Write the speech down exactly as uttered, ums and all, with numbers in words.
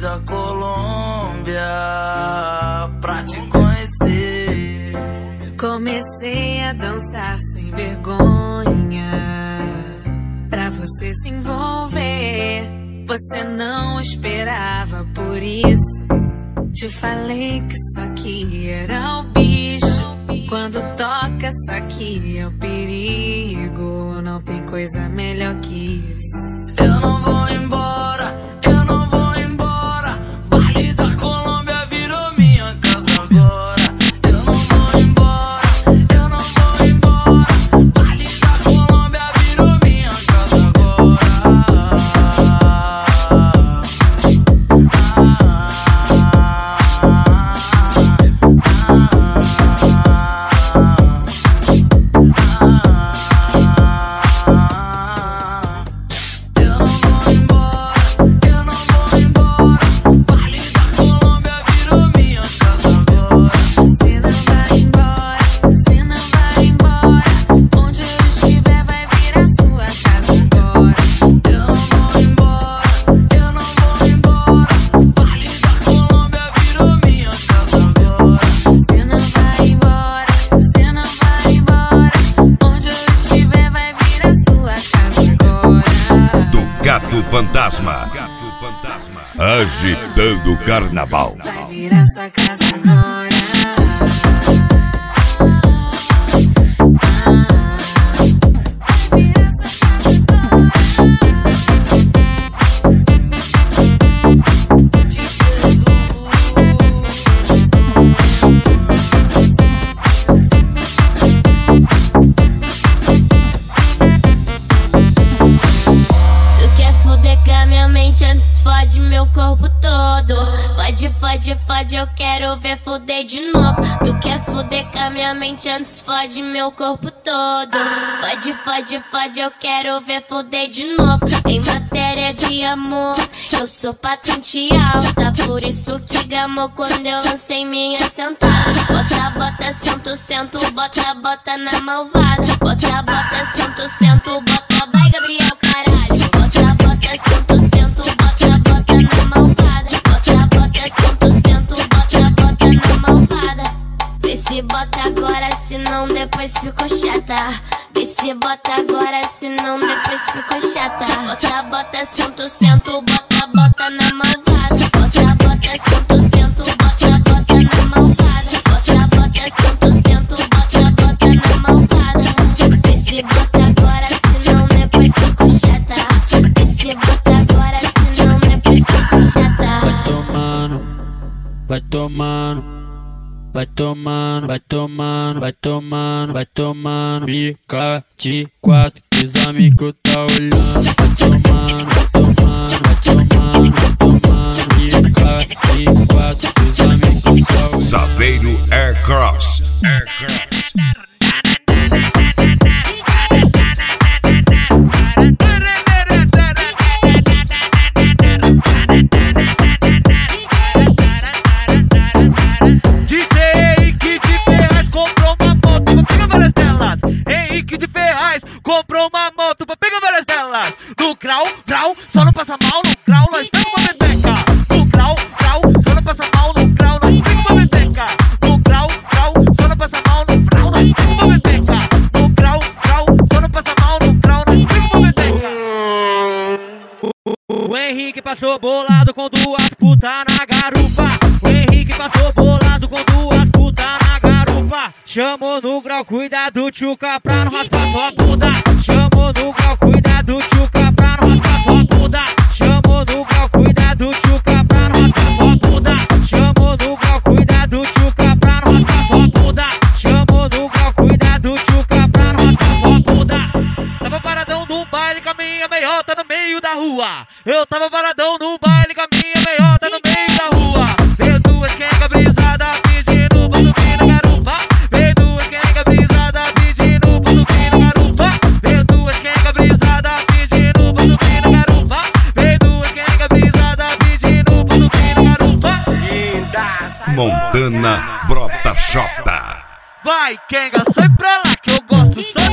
da Colômbia pra te conhecer. Comecei a dançar sem vergonha pra você se envolver. Você não esperava, por isso te falei que isso aqui era o bicho. Quando toca, isso aqui é o perigo. Não tem coisa melhor que isso. Eu não vou embora, eu não vou embora. Baile da Colômbia virou minha casa agora. Eu não vou embora, eu não vou embora. Baile da Colômbia virou minha casa agora. Fantasma, agitando o carnaval. Vai virar sua casa agora. Antes fode meu corpo todo. Fode, fode, fode, eu quero ver fuder de novo. Tu quer fuder com a minha mente, antes fode meu corpo todo. Fode, fode, fode, eu quero ver fuder de novo. Em matéria de amor, eu sou patente alta. Por isso que gamou quando eu lancei minha sentada. Bota, bota, sento, sento, bota, bota na malvada. Bota, bota, sento, sento, bota, vai Gabriel, caralho. Bota, bota, sento, sento, bota, bota na malvada. Bota, bota, sento, sento, bota, bota na malvada. Vê se bota agora, senão depois ficou chata. Vê se bota agora, senão depois ficou chata. Bota, bota, sento, sento, bota, bota na malvada. Bota, bota, sento, sento, bota, bota na malvada. Bota, bota, sento, sento, bota, bota na malvada. Vê se bota agora, senão depois ficou chata. Vê se bota agora, senão depois ficou chata. Vai tomando, vai tomando, vai tomando, vai tomando, vai tomando, vai tomando. Fica de quatro, que os amigos tá olhando. Vai tomando, vai tomando, vai tomando, vai tomando. Fica de quatro, que os amigos tá olhando. Saveiro Aircross, Aircross. Comprou uma moto pra pegar várias delas. No grau, grau, só não passa mal. No grau, nós pega uma bebeca. No grau, grau, só não passa mal. No grau, nós pega uma bebeca. No grau, grau, só não passa mal. No grau, nós pega uma bebeca. No grau, grau, só não passa mal. No grau, nós pega uma bebeca. O, o Henrique passou bolado com duas putas na garupa. O Henrique passou bolado com duas putas na garupa. Chamou no grau, cuidado, tchuca, pra não raspar sua bunda. Chamou no grau, cuidado, tchuca, pra não raspar sua bunda. Chamou no grau, cuidado, tchuca, pra não raspar sua bunda. Chamou no grau, cuidado, tchuca, pra não raspar sua bunda. Chamou no grau, cuidado, tchuca, pra não raspar sua bunda. Tava paradão no baile com a minha meiota no meio da rua. Eu tava paradão no baile com a minha meiota no meio da rua. Veio duas quenga brisada pedindo pra subir na garupa. Veio duas quenga brisada pedindo pra subir na garupa. Veio duas quenga brisada pedindo pra subir na garupa. Veio duas quenga brisada pedindo pra subir na garupa. Montana Brota Xota. Vai, quenga, sai pra lá que eu gosto.